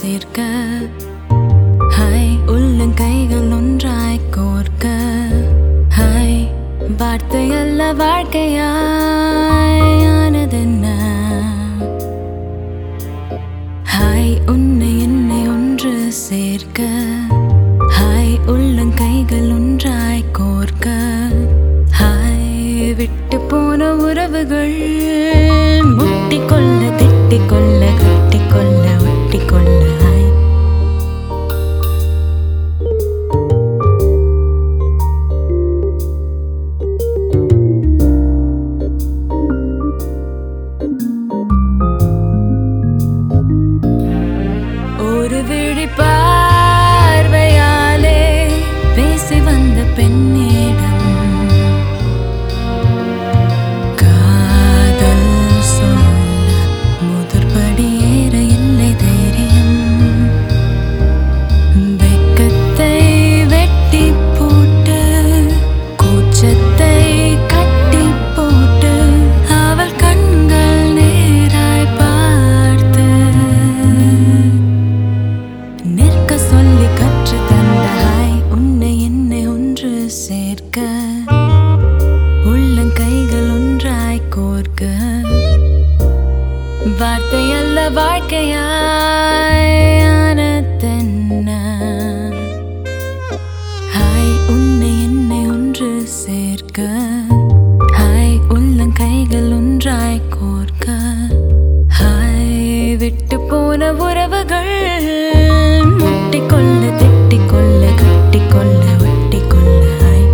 சேர்க்க ஹாய் உள்ளங்கைகள் ஒன்றாய் கோர்க்க hi வார்த்தையல்ல வாழ்க்கையானதென்ன hi உன்னை என்னை ஒன்று சேர்க்க ஹாய் உள்ளங்கைகள் ஒன்றாய் கோர்க்க ஹாய் விட்டு போன உறவுகள் முட்டிக்கொள்ள திட்டிக்கொள்ள கட்டிக்கொள்ள ஒட்டிக்கொள்ள ஹாய் ஒரு விழி பார்வையாலே பேசி வந்த பெண்ணிடம் காதல் சொல்ல முதற்படி ஏற இல்லை தைரியம் வெட்கத்தை வெட்டி போட்டு கூச்சத்தை கட்டி போட்டு அவள் கண்கள் நேராய் பார்த்து நிற்க சொல்லி கற்று தந்த ஹாய் உன்னை என்னை ஒன்று சேர்க்க உள்ளங்கைகள் ஒன்றாய் கோர்க்க வார்த்தையல்ல வாழ்க்கையானதென்ன ஹாய் உன்னை என்னை ஒன்று சேர்க்க ஹாய் உள்ளங்கைகள் ஒன்றாய் கோர்க்க ஹாய் விட்டு போன உறவுகள் முட்டிக்கொள்ள திட்டிக்கொள்ள கட்டிக்கொள்ள ஒட்டிக்கொள்ள ஹாய்